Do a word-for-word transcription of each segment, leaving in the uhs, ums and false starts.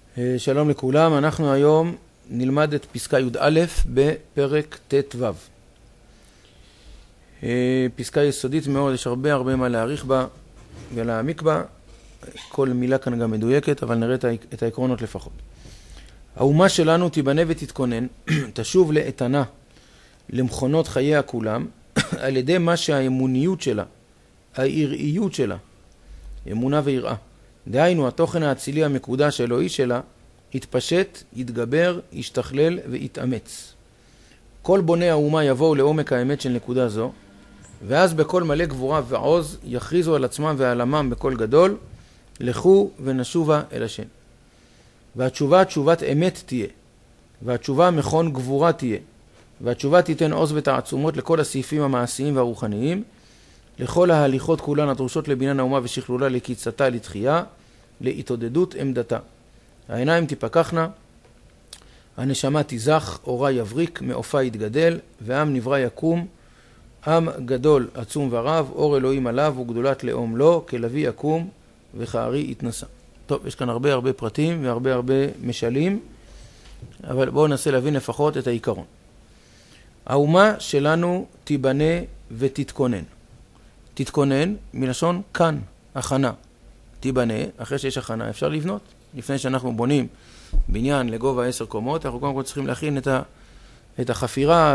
שלום לכולם, אנחנו היום נלמד את פסקה י"א בפרק ט"ו. פסקה יסודית מאוד, יש הרבה הרבה מה להעריך בה ולהעמיק בה. כל מילה כאן גם מדויקת, אבל נראה את העקרונות לפחות. האומה שלנו תיבנה ותתכונן, תשוב לאיתנה למכונות חייה כולם, על ידי מה שהאמוניות שלה, העיראיות שלה, אמונה ויראה, דהיינו התוכן האצילי המקודש האלוהי שלה, יתפשט, יתגבר, ישתכלל ויתאמץ. כל בוני האומה יבואו לעומק האמת של נקודה זו, ואז בכל מלא גבורה ועוז יכריזו על עצמם ועל עמם בקול גדול, לכו ונשובה אל השם. והתשובה תשובת אמת תהיה, והתשובה מכון גבורה תהיה, והתשובה תיתן עוז ותעצומות לכל הסעיפים המעשיים והרוחניים, לכל ההליכות כולן הדרושות לבניין האומה ושכלולה, לקיצתה, לתחייה, להתעודדות עמדתה. העיניים תפקחנה, הנשמה תזך, אורה יבריק, מאופה יתגדל, ועם נברא יקום, עם גדול עצום ורב, אור אלוהים עליו וגדולת לאום לו, כלוי יקום וכארי יתנשא. טוב, יש כאן הרבה הרבה פרטים והרבה הרבה משלים, אבל בואו ננסה להבין לפחות את העיקרון. האומה שלנו תיבנה ותתכונן. תתכונן מלשון כאן, הכנה. תיבנה, אחרי שיש הכנה אפשר לבנות. לפני שאנחנו בונים בניין לגובה עשר קומות, אנחנו קודם כל צריכים להכין את, ה, את החפירה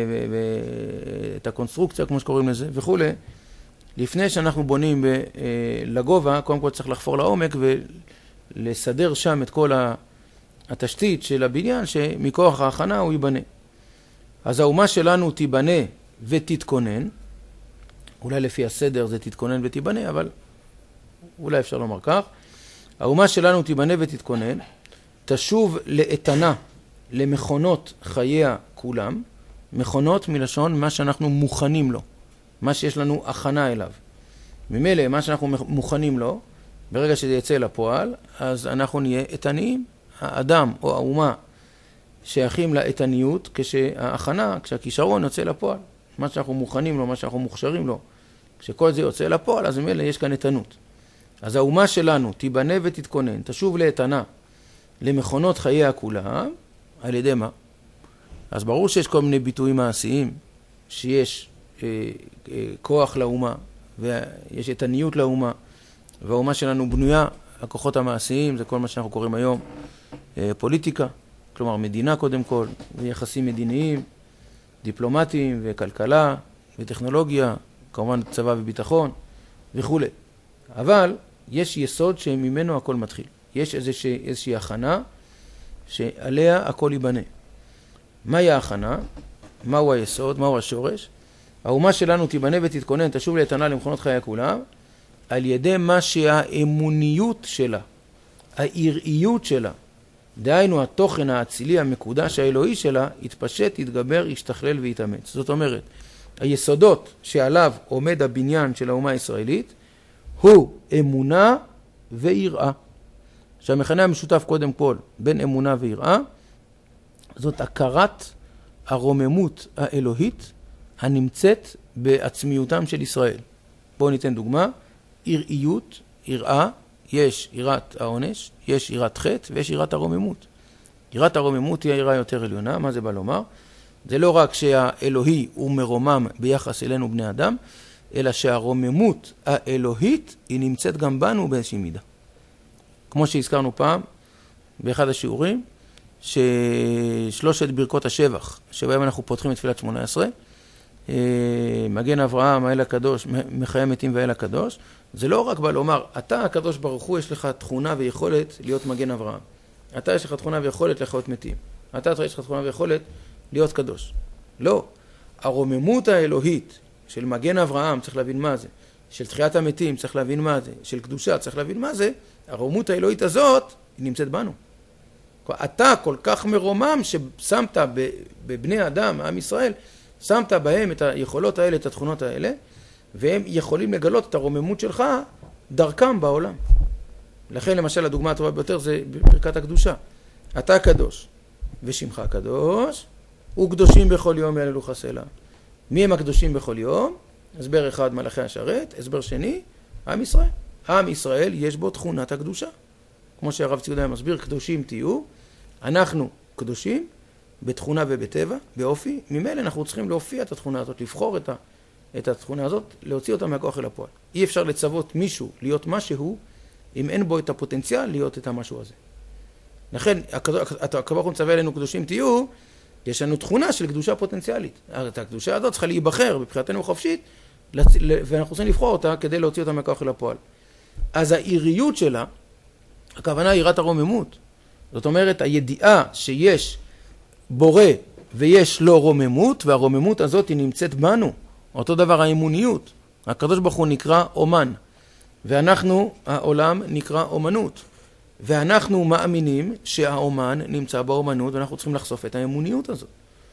ואת הקונסטרוקציה, כמו שקוראים לזה, וכו'. לפני שאנחנו בונים ב, לגובה, קודם כל צריך לחפור לעומק ולסדר שם את כל התשתית של הבניין, שמכוח ההכנה הוא ייבנה. אז האומה שלנו תיבנה ותתכונן, אולי לפי הסדר זה תתכונן ותיבנה, אבל אולי אפשר לומר כך. האומה שלנו תיבנה ותתכונן, תשוב לאיתנה למכונות חייה כולם, מכונות מלשון מה שאנחנו מוכנים לו, מה שיש לנו הכנה אליו. ממילא מה שאנחנו מוכנים לו, ברגע שזה יצא לפועל, אז אנחנו נהיה איתניים. האדם או האומה שייכים לאיתניות כשההכנה, כשהכישרון יוצא לפועל. מה שאנחנו מוכנים לו, מה שאנחנו מוכשרים לו, כשכל זה יוצא לפועל, אז ממילא יש כאן איתנות. אז האומה שלנו תיבנה ותתכונן, תשוב לאיתנה למכונות חייה כולם, על ידי מה? אז ברור שיש כל מיני ביטויים מעשיים, שיש אה, אה, כוח לאומה, ויש איתניות לאומה, והאומה שלנו בנויה, הכוחות המעשיים, זה כל מה שאנחנו קוראים היום, אה, פוליטיקה, כלומר מדינה קודם כל, ויחסים מדיניים, דיפלומטיים וכלכלה וטכנולוגיה, כמובן צבא וביטחון וכו'. אבל יש יסוד שממנו הכל מתחיל. יש איזושהי, איזושהי הכנה שעליה הכל ייבנה. מהי ההכנה? מהו היסוד? מהו השורש? האומה שלנו תיבנה ותתכונן, תשוב לאיתנה למכונות חייה כולם, על ידי מה שהאמוניות שלה, העיראיות שלה, דהיינו התוכן האצילי המקודש האלוהי שלה, יתפשט, יתגבר, ישתכלל ויתאמץ. זאת אומרת, היסודות שעליו עומד הבניין של האומה הישראלית, הוא אמונה ויראה. שהמכנה המשותף קודם כל בין אמונה ויראה, זאת הכרת הרוממות האלוהית הנמצאת בעצמיותם של ישראל. בואו ניתן דוגמה, יראיות, יראה, יש יראת העונש, יש יראת חטא ויש יראת הרוממות. יראת הרוממות היא היראה יותר עליונה. מה זה בא לומר? זה לא רק שהאלוהי הוא מרומם ביחס אלינו בני אדם, אלא שהרוממות האלוהית היא נמצאת גם בנו באיזושהי מידה. כמו שהזכרנו פעם באחד השיעורים, ששלושת ברכות השבח, שבהם אנחנו פותחים את תפילת שמונה עשרה, מגן אברהם, האל הקדוש, מחיי מתים והאל הקדוש, זה לא רק בא לומר, אתה הקדוש ברוך הוא יש לך תכונה ויכולת להיות מגן אברהם. אתה יש לך תכונה ויכולת לחיות מתים. אתה יש לך תכונה ויכולת להיות קדוש. לא. הרוממות האלוהית של מגן אברהם, צריך להבין מה זה. של תחיית המתים, צריך להבין מה זה. של קדושה, צריך להבין מה זה. הרוממות האלוהית הזאת, היא נמצאת בנו. אתה כל כך מרומם ששמת בבני אדם, עם ישראל, שמת בהם את היכולות האלה, את התכונות האלה, והם יכולים לגלות את הרוממות שלך דרכם בעולם. לכן למשל הדוגמה הטובה ביותר זה ברכת הקדושה. אתה קדוש ושמך קדוש, וקדושים בכל יום יעללו חסלה. מי הם הקדושים בכל יום? הסבר אחד מלאכי השרת, הסבר שני, עם ישראל. עם ישראל יש בו תכונת הקדושה. כמו שהרב ציודה מסביר, קדושים תהיו, אנחנו קדושים בתכונה ובטבע, באופי, ממילא אנחנו צריכים להופיע את התכונה הזאת, לבחור את, ה, את התכונה הזאת, להוציא אותה מהכוח אל הפועל. אי אפשר לצוות מישהו להיות משהו, אם אין בו את הפוטנציאל להיות את המשהו הזה. לכן, הקדוש ברוך הוא מצווה אלינו קדושים תהיו, יש לנו תכונה של קדושה פוטנציאלית. את הקדושה הזאת צריכה להיבחר בבחירתנו חופשית, ואנחנו צריכים לבחור אותה כדי להוציא אותה מהכוח אל הפועל. אז העיריות שלה, הכוונה היא יראת הרוממות. זאת אומרת, הידיעה שיש בורא ויש לו רוממות, והרוממות הזאת היא נמצאת בנו. אותו דבר האמוניות. הקדוש ברוך הוא נקרא אומן, ואנחנו, העולם, נקרא אומנות. ואנחנו מאמינים שהאומן נמצא באומנות, ואנחנו צריכים לחשוף את האמוניות הזאת.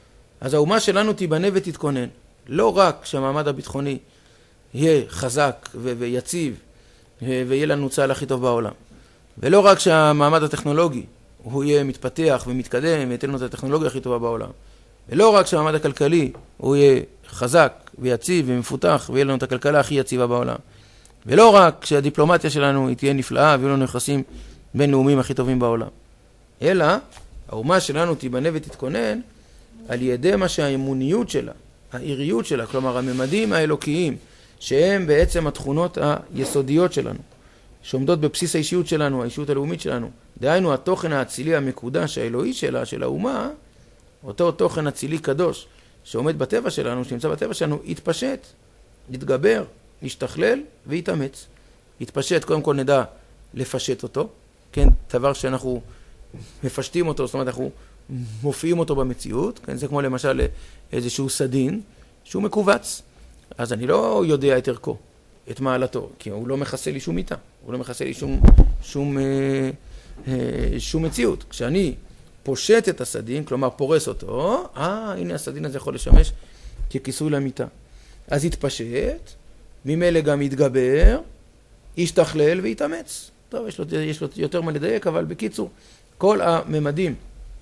אז האומה שלנו תיבנה ותתכונן. לא רק שהמעמד הביטחוני יהיה חזק ו- ויציב, ויהיה לנו צה"ל הכי טוב בעולם. ולא רק שהמעמד הטכנולוגי הוא יהיה מתפתח ומתקדם, וייתן לנו את הטכנולוגיה הכי טובה בעולם. ולא רק שהמעמד הכלכלי הוא יהיה חזק ויציב ומפותח, ויהיה לנו את הכלכלה הכי יציבה בעולם. ולא רק שהדיפלומטיה שלנו תהיה נפלאה, ויהיו לנו יחסים בינלאומיים הכי טובים בעולם. אלא, האומה שלנו תיבנה ותתכונן על ידי מה שהאמוניות שלה, העיריות שלה, כלומר הממדים האלוקיים, שהם בעצם התכונות היסודיות שלנו, שעומדות בבסיס האישיות שלנו, האישיות הלאומית שלנו. דהיינו, התוכן האצילי המקודש האלוהי שלה, של האומה, אותו תוכן אצילי קדוש, שעומד בטבע שלנו, שנמצא בטבע שלנו, יתפשט, יתגבר, ישתכלל ויתאמץ. יתפשט, קודם כל נדע לפשט אותו, כן, דבר שאנחנו מפשטים אותו, זאת אומרת, אנחנו מופיעים אותו במציאות, כן, זה כמו למשל איזשהו סדין, שהוא מקובץ. אז אני לא יודע את ערכו, את מעלתו, כי הוא לא מכסה לי שום מיטה, הוא לא מכסה לי שום, שום, אה, אה, שום מציאות. כשאני פושט את הסדין, כלומר פורס אותו, אה, הנה הסדין הזה יכול לשמש ככיסוי למיטה. אז יתפשט, ממילא גם יתגבר, ישתכלל ויתאמץ. טוב, יש לו, יש לו יותר מה לדייק, אבל בקיצור, כל הממדים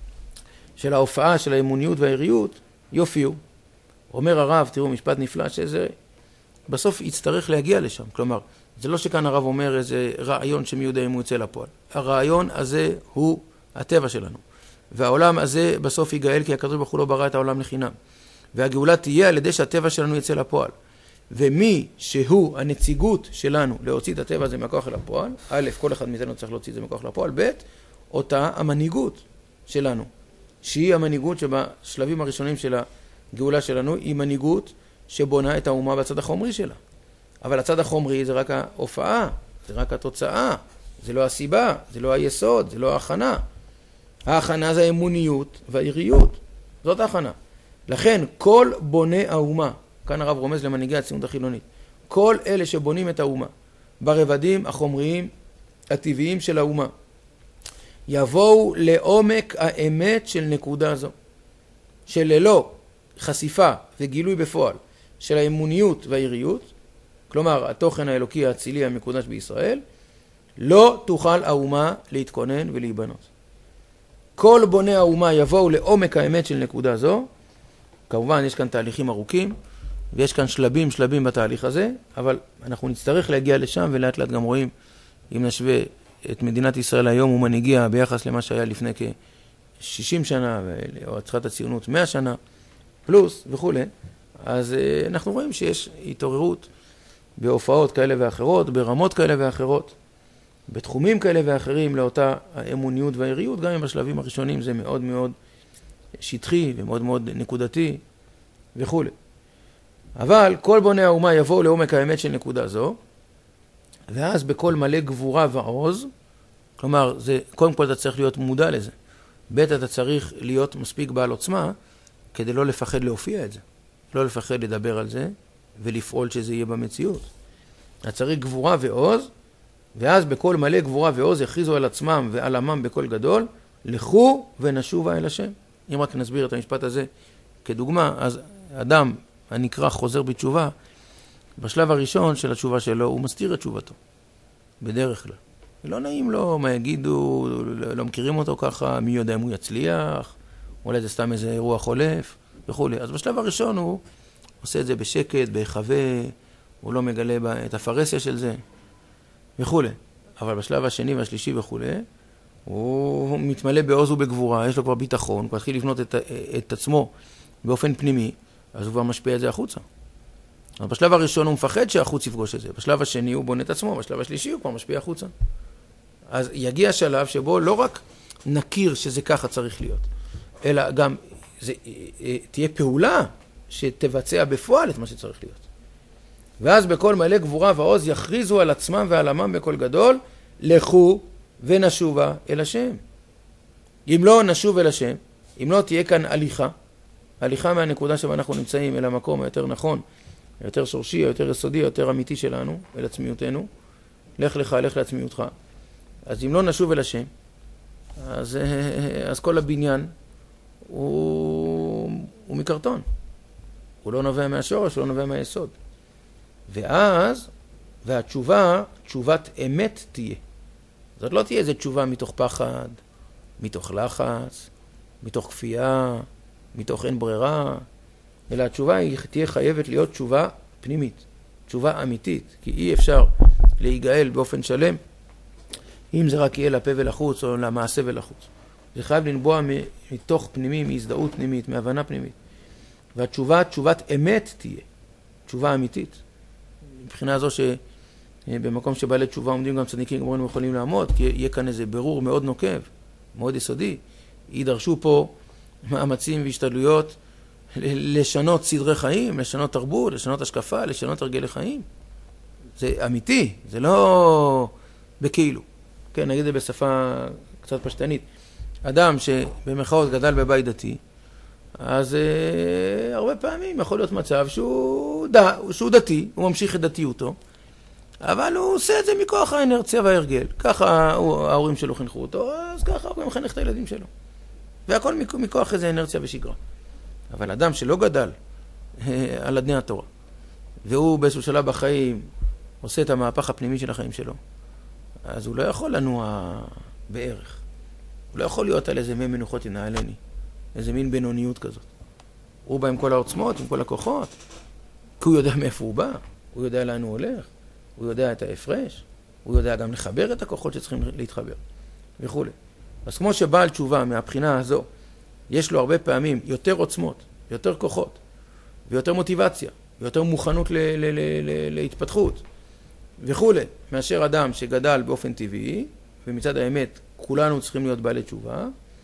של ההופעה, של האמוניות והעיריות, יופיעו. אומר הרב, תראו, משפט נפלא, שזה בסוף יצטרך להגיע לשם. כלומר, זה לא שכאן הרב אומר איזה רעיון שמי יודע אם הוא יצא לפועל. הרעיון הזה הוא הטבע שלנו. והעולם הזה בסוף יגאל, כי הקדוש ברוך הוא לא ברא את העולם לחינם. והגאולה תהיה על ידי שהטבע שלנו יצא לפועל. ומי שהוא הנציגות שלנו להוציא את הטבע הזה מהכוח אל הפועל, א', כל אחד מאיתנו צריך להוציא את זה מהכוח אל הפועל, ב', אותה המנהיגות שלנו, שהיא המנהיגות שבשלבים הראשונים של הגאולה שלנו, היא מנהיגות שבונה את האומה בצד החומרי שלה. אבל הצד החומרי זה רק ההופעה, זה רק התוצאה, זה לא הסיבה, זה לא היסוד, זה לא ההכנה. ההכנה זה האמוניות והעיריות, זאת ההכנה. לכן כל בוני האומה, כאן הרב רומז למנהיגי הציונות החילונית, כל אלה שבונים את האומה, ברבדים החומריים הטבעיים של האומה, יבואו לעומק האמת של נקודה זו, שללא חשיפה וגילוי בפועל של האמוניות והעיריות, כלומר התוכן האלוקי האצילי המקודש בישראל, לא תוכל האומה להתכונן ולהיבנות. כל בוני האומה יבואו לעומק האמת של נקודה זו, כמובן יש כאן תהליכים ארוכים, ויש כאן שלבים שלבים בתהליך הזה, אבל אנחנו נצטרך להגיע לשם, ולאט לאט גם רואים, אם נשווה את מדינת ישראל היום ומנהיגיה ביחס למה שהיה לפני כ-שישים שנה, או התחלת הציונות מאה שנה, פלוס וכו', אז אנחנו רואים שיש התעוררות בהופעות כאלה ואחרות, ברמות כאלה ואחרות, בתחומים כאלה ואחרים לאותה האמוניות והעיריות, גם אם בשלבים הראשונים זה מאוד מאוד שטחי ומאוד מאוד נקודתי וכו'. אבל כל בוני האומה יבואו לעומק האמת של נקודה זו, ואז בכל מלא גבורה ועוז, כלומר, זה, קודם כל אתה צריך להיות מודע לזה. ב' אתה צריך להיות מספיק בעל עוצמה, כדי לא לפחד להופיע את זה. לא לפחד לדבר על זה, ולפעול שזה יהיה במציאות. אתה צריך גבורה ועוז, ואז בכל מלא גבורה ועוז יכריזו על עצמם ועל עמם בכל גדול, לכו ונשובה אל השם. אם רק נסביר את המשפט הזה כדוגמה, אז אדם הנקרא חוזר בתשובה, בשלב הראשון של התשובה שלו, הוא מסתיר את תשובתו, בדרך כלל. לא נעים לו, מה יגידו, לא מכירים אותו ככה, מי יודע אם הוא יצליח, אולי זה סתם איזה אירוע חולף, וכו'. אז בשלב הראשון הוא עושה את זה בשקט, בהיחווה, הוא לא מגלה את הפרסיה של זה, וכו'. אבל בשלב השני והשלישי וכו', הוא מתמלא בעוז ובגבורה, יש לו כבר ביטחון, הוא מתחיל לבנות את, את עצמו באופן פנימי, אז הוא כבר משפיע את זה החוצה. אז בשלב הראשון הוא מפחד שהחוץ יפגוש את זה, בשלב השני הוא בונה את עצמו, בשלב השלישי הוא כבר משפיע החוצה. אז יגיע שלב שבו לא רק נכיר שזה ככה צריך להיות, אלא גם זה, תהיה פעולה שתבצע בפועל את מה שצריך להיות. ואז בכל מלא גבורה ועוז יכריזו על עצמם ועל עמם בקול גדול, לכו ונשובה אל השם. אם לא נשוב אל השם, אם לא תהיה כאן הליכה, הליכה מהנקודה שבה אנחנו נמצאים אל המקום היותר נכון, היותר שורשי, היותר יסודי, היותר אמיתי שלנו, אל עצמיותנו, לך לך, לך לעצמיותך. אז אם לא נשוב אל השם, אז, אז כל הבניין הוא, הוא מקרטון. הוא לא נובע מהשורש, הוא לא נובע מהיסוד. ואז, והתשובה, תשובת אמת תהיה. זאת לא תהיה איזו תשובה מתוך פחד, מתוך לחץ, מתוך כפייה, מתוך אין ברירה, אלא התשובה היא תהיה חייבת להיות תשובה פנימית, תשובה אמיתית, כי אי אפשר להיגאל באופן שלם, אם זה רק יהיה לפה ולחוץ או למעשה ולחוץ. זה חייב לנבוע מתוך פנימי, מהזדהות פנימית, מהבנה פנימית. והתשובה, תשובת אמת תהיה, תשובה אמיתית. מבחינה זו שבמקום שבעלי תשובה עומדים גם צדיקים גמורים יכולים לעמוד, כי יהיה כאן איזה ברור מאוד נוקב, מאוד יסודי. יידרשו פה מאמצים והשתדלויות לשנות סדרי חיים, לשנות תרבות, לשנות השקפה, לשנות הרגלי חיים. זה אמיתי, זה לא בכאילו. כן, נגיד זה בשפה קצת פשטנית. אדם שבמחאות גדל בבית דתי, אז אה, הרבה פעמים יכול להיות מצב שהוא, ד, שהוא דתי, הוא ממשיך את דתיותו, אבל הוא עושה את זה מכוח האנרציה וההרגל. ככה הוא, ההורים שלו חינכו אותו, אז ככה הוא מחנך את הילדים שלו. והכל מכוח איזה אנרציה ושגרה. אבל אדם שלא גדל אה, על אדני התורה, והוא באיזשהו שלב בחיים עושה את המהפך הפנימי של החיים שלו, אז הוא לא יכול לנוע בערך. הוא לא יכול להיות על איזה מי מנוחות ינעלני, איזה מין בינוניות כזאת. הוא בא עם כל העוצמות, עם כל הכוחות, כי הוא יודע מאיפה הוא בא, הוא יודע לאן הוא הולך, הוא יודע את ההפרש, הוא יודע גם לחבר את הכוחות שצריכים להתחבר, וכו'. אז כמו שבעל תשובה מהבחינה הזו, יש לו הרבה פעמים יותר עוצמות, יותר כוחות, ויותר מוטיבציה, ויותר מוכנות ל- ל- ל- ל- להתפתחות, וכו', מאשר אדם שגדל באופן טבעי, ומצד האמת כולנו צריכים להיות בעלי תשובה,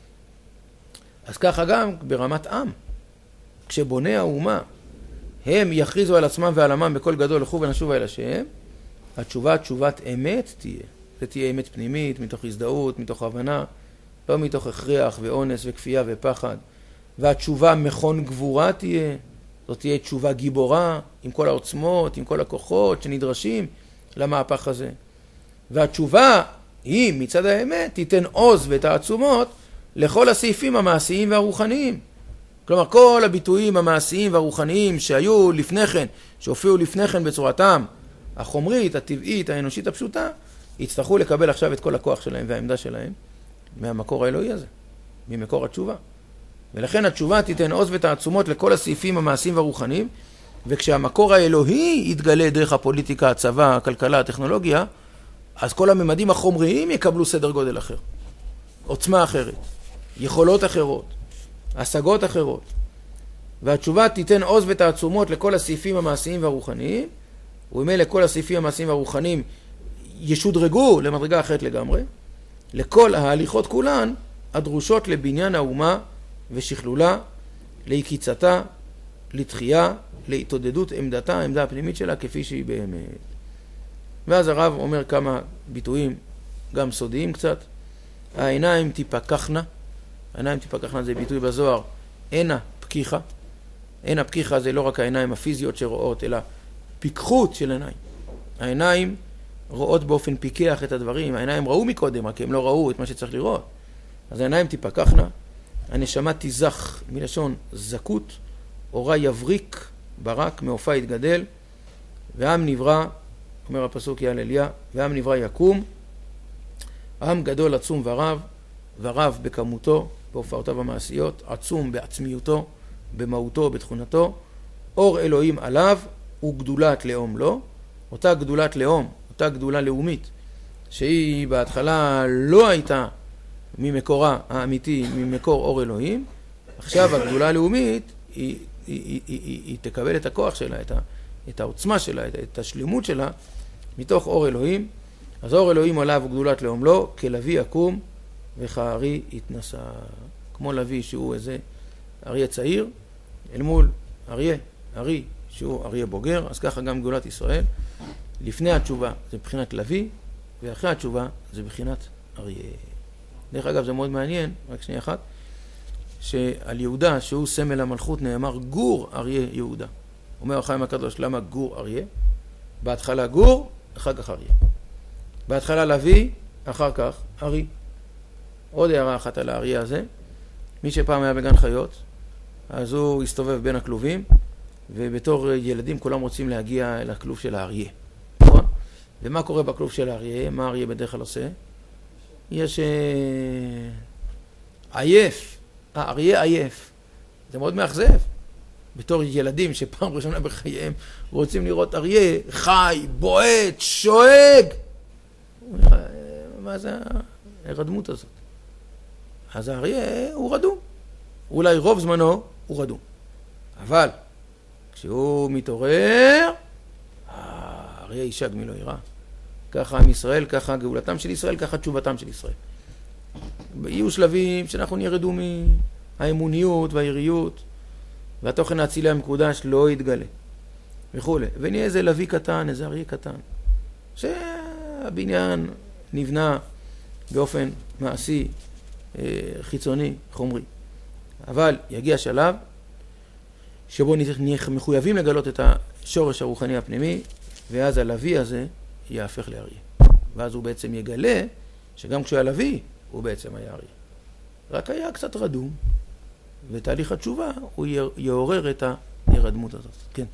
אז ככה גם ברמת עם, כשבוני האומה הם יכריזו על עצמם ועל עמם בקול גדול לכו ונשובה אל השם, התשובה תשובת אמת תהיה. זה תהיה אמת פנימית, מתוך הזדהות, מתוך הבנה, לא מתוך הכרח ואונס וכפייה ופחד. והתשובה מכון גבורה תהיה, זאת תהיה תשובה גיבורה, עם כל העוצמות, עם כל הכוחות שנדרשים למהפך הזה. והתשובה היא מצד האמת תיתן עוז ותעצומות לכל הסעיפים המעשיים והרוחניים. כלומר, כל הביטויים המעשיים והרוחניים שהיו לפני כן, שהופיעו לפני כן בצורתם החומרית, הטבעית, האנושית הפשוטה, יצטרכו לקבל עכשיו את כל הכוח שלהם והעמדה שלהם מהמקור האלוהי הזה, ממקור התשובה. ולכן התשובה תיתן עוז ותעצומות לכל הסעיפים המעשיים והרוחניים, וכשהמקור האלוהי יתגלה דרך הפוליטיקה, הצבא, הכלכלה, הטכנולוגיה, אז כל הממדים החומריים יקבלו סדר גודל אחר, עוצמה אחרת, יכולות אחרות, השגות אחרות. והתשובה תיתן עוז ותעצומות לכל הסעיפים המעשיים והרוחניים, וממילא כל הסעיפים המעשיים והרוחניים ישודרגו למדרגה אחרת לגמרי, לכל ההליכות כולן הדרושות לבניין האומה ושכלולה, להקיצתה, לתחייה, להתעודדות עמדתה, העמדה הפנימית שלה כפי שהיא באמת. ואז הרב אומר כמה ביטויים גם סודיים קצת. העיניים תיפקחנה, העיניים תיפקחנה זה ביטוי בזוהר, עינה פקיחה. עינה פקיחה זה לא רק העיניים הפיזיות שרואות, אלא פיקחות של עיניים. העיניים רואות באופן פיקח את הדברים, העיניים ראו מקודם, רק הם לא ראו את מה שצריך לראות. אז העיניים תיפקחנה, הנשמה תיזך מלשון זכות, אורה יבריק, ברק, מאופה יתגדל, והעם נברא, אומר הפסוק יהלליה, והעם נברא יקום, עם גדול עצום ורב, ורב בכמותו, בהופעותיו המעשיות, עצום בעצמיותו, במהותו, בתכונתו, אור אלוהים עליו וגדולת לאום לו, אותה גדולת לאום, אותה גדולה לאומית, שהיא בהתחלה לא הייתה ממקורה האמיתי, ממקור אור אלוהים, עכשיו הגדולה הלאומית היא, היא, היא, היא, היא, היא תקבל את הכוח שלה, את, ה, את העוצמה שלה, את, את השלימות שלה, מתוך אור אלוהים. אז אור אלוהים עליו וגדולת לעומלו, כלוי יקום וכארי יתנשא. כמו לוי שהוא איזה אריה צעיר, אל מול אריה, ארי שהוא אריה בוגר, אז ככה גם גאולת ישראל. לפני התשובה זה בחינת לוי, ואחרי התשובה זה בחינת אריה. דרך אגב זה מאוד מעניין, רק שנייה אחת, שעל יהודה שהוא סמל המלכות נאמר גור אריה יהודה. אומר החיים הקדוש, למה גור אריה? בהתחלה גור, אחר כך אריה. בהתחלה לוי, אחר כך ארי. עוד הערה אחת על האריה הזה, מי שפעם היה בגן חיות, אז הוא הסתובב בין הכלובים, ובתור ילדים כולם רוצים להגיע לכלוב של האריה. נכון? ומה קורה בכלוב של האריה? מה האריה בדרך כלל עושה? יש עייף, האריה עייף. זה מאוד מאכזב. בתור ילדים שפעם ראשונה בחייהם רוצים לראות אריה חי, בועט, שואג. מה זה הרדמות הזאת? אז האריה הוא רדום. אולי רוב זמנו הוא רדום. אבל כשהוא מתעורר, האריה יישג מלא יראה. ככה עם ישראל, ככה גאולתם של ישראל, ככה תשובתם של ישראל. יהיו שלבים שאנחנו נהיה רדומים, האמוניות והעיריות, והתוכן האצילי המקודש לא יתגלה, וכו'. ונהיה איזה לוי קטן, איזה אריה קטן, שהבניין נבנה באופן מעשי, חיצוני, חומרי. אבל יגיע שלב שבו נהיה מחויבים לגלות את השורש הרוחני הפנימי, ואז הלוי הזה יהפך לאריה. ואז הוא בעצם יגלה שגם כשהוא היה לוי, הוא בעצם היה אריה. רק היה קצת רדום, ותהליך התשובה הוא יעורר את הרדמות הזאת. כן.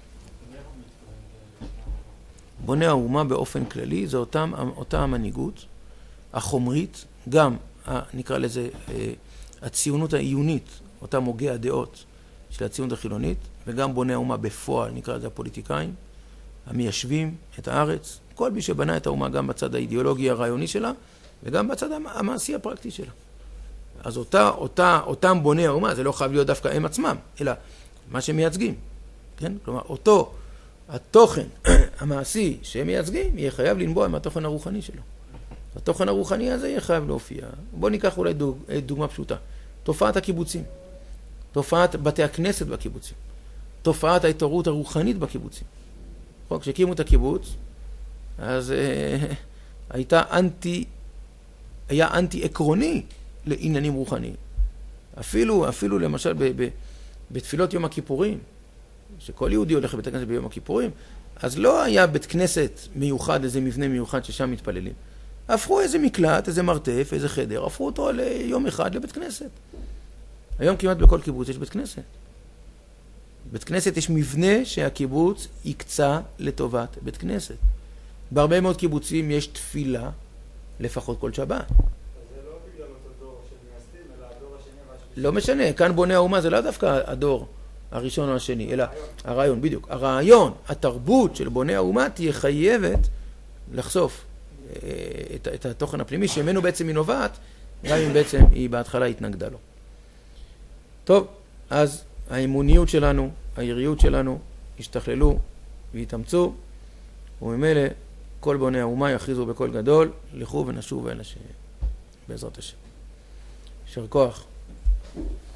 בונה האומה באופן כללי, זה אותם, אותה המנהיגות החומרית, גם נקרא לזה הציונות העיונית, אותם הוגי הדעות של הציונות החילונית, וגם בונה האומה בפועל, נקרא לזה הפוליטיקאים, המיישבים את הארץ, כל מי שבנה את האומה גם בצד האידיאולוגי הרעיוני שלה, וגם בצד המעשי הפרקטי שלה. אז אותה, אותה, אותם בוני האומה, זה לא חייב להיות דווקא הם עצמם, אלא מה שהם מייצגים. כן? כלומר, אותו התוכן המעשי שהם מייצגים, יהיה חייב לנבוע עם התוכן הרוחני שלו. התוכן הרוחני הזה יהיה חייב להופיע. בואו ניקח אולי דוג, דוגמה פשוטה. תופעת הקיבוצים. תופעת בתי הכנסת בקיבוצים. תופעת ההתעוררות הרוחנית בקיבוצים. כשהקימו את הקיבוץ, אז אה, הייתה אנטי, היה אנטי עקרוני לעניינים רוחניים. אפילו, אפילו למשל ב, ב, בתפילות יום הכיפורים, שכל יהודי הולך לבית הכנסת ביום הכיפורים, אז לא היה בית כנסת מיוחד, איזה מבנה מיוחד ששם מתפללים. הפכו איזה מקלט, איזה מרתף, איזה חדר, הפכו אותו ליום אחד לבית כנסת. היום כמעט בכל קיבוץ יש בית כנסת. בית כנסת יש מבנה שהקיבוץ יקצה לטובת בית כנסת. בהרבה מאוד קיבוצים יש תפילה לפחות כל שבת. אז זה לא בגלל אותו דור שמייסדים, אלא הדור השני והשלישי. לא משנה, כאן בונה האומה זה לא דווקא הדור הראשון או השני, אלא הרעיון, בדיוק. הרעיון, התרבות של בונה האומה תהיה חייבת לחשוף את, את התוכן הפנימי, שמנו בעצם היא נובעת, גם אם בעצם היא בהתחלה התנגדה לו. טוב, אז האמוניות שלנו, העיריות שלנו, השתכללו והתאמצו, וממילא כל בוני האומה יכריזו בקול גדול, לכו ונשוב אל השם, בעזרת השם. יישר כוח.